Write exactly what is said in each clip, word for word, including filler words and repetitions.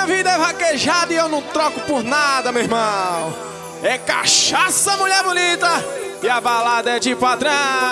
minha vida é vaquejada e eu não troco por nada, meu irmão. É cachaça, mulher bonita, e a balada é de patrão.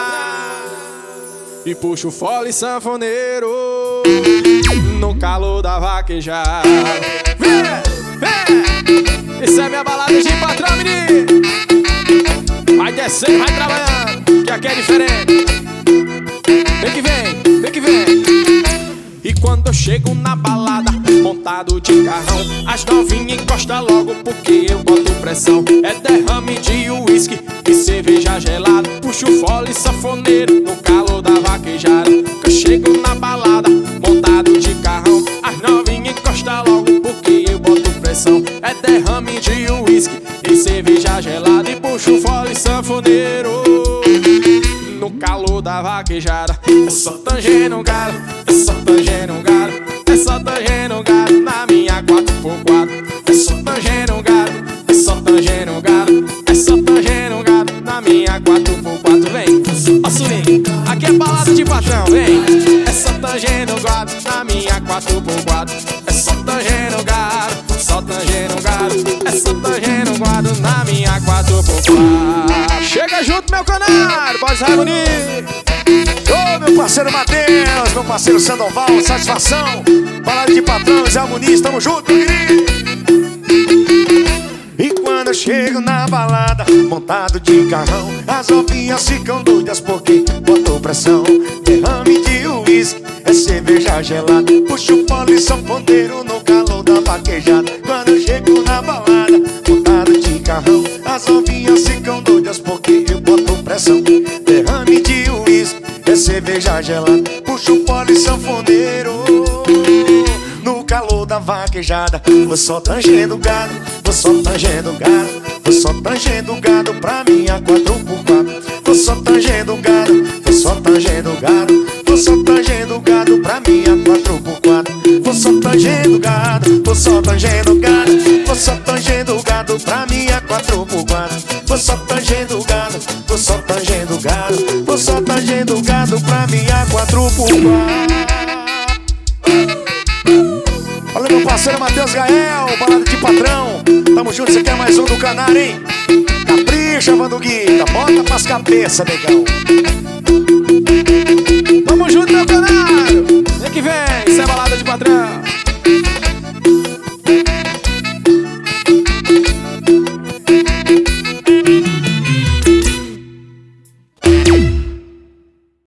E puxa o fole sanfoneiro no calor da vaquejada. Vem, vem! Isso é minha balada de patrão, menino. Vai descendo, vai trabalhando, que aqui é diferente. Vem que vem, vem que vem. E quando eu chego na balada, montado de carrão, as novinhas encostam logo porque eu boto pressão. É derrame de uísque e cerveja gelada. Puxo o fole sanfoneiro no calor da vaquejada. Que eu chego na balada, montado de carrão, as novinhas encostam logo porque eu boto pressão. É derrame de uísque e cerveja gelada. E puxo o fole sanfoneiro no calor da vaquejada. É só tangendo galo, é só tangendo galo, é só tangendo galo na minha quatro por quatro. É só tangendo galo, é só tangendo galo, é só tangendo galo na minha quatro por quatro. Vem, ó swing, aqui é balada de patrão, vem. É só tangendo galo na minha quatro por quatro. É só tangendo galo, só tangendo galo, é só tangendo galo na minha quatro por quatro. Chega junto, meu canário, pode sair bonito. Ô, meu parceiro Matheus, meu parceiro Sandoval, satisfação. Balada de patrão, Zé Muniz, tamo junto, meu querido. E quando eu chego na balada, montado de carrão, as novinhas ficam doidas porque botou pressão. Derrame de uísque, é cerveja gelada. Puxo o fole sanfoneiro no calor da vaquejada. Quando eu chego na balada, montado de carrão, as novinhas ficam doidas porque eu boto pressão. Derrame de uísque, é cerveja gelada. Puxo o fole sanfoneiro no calor da vaquejada. Vou só tangendo gado, vou só tangendo gado, vou só tangendo gado pra minha quatro por quatro. Vou só tangendo gado, vou só tangendo gado, vou só tangendo gado pra minha quatro por quatro. Vou só tangendo gado, vou só tangendo gado, vou só tangendo gado pra minha quatro por quatro. Vou só tangendo gado, vou só tangendo gado, vou só tangendo gado pra minha quatro por quatro. Olha meu parceiro Matheus Gael, balada de patrão. Tamo junto, você quer mais um do canário, hein? Capricha, Vanduguita, bota pras cabeças, negão. Tamo junto, meu canário. Vem que vem, isso é balada de patrão.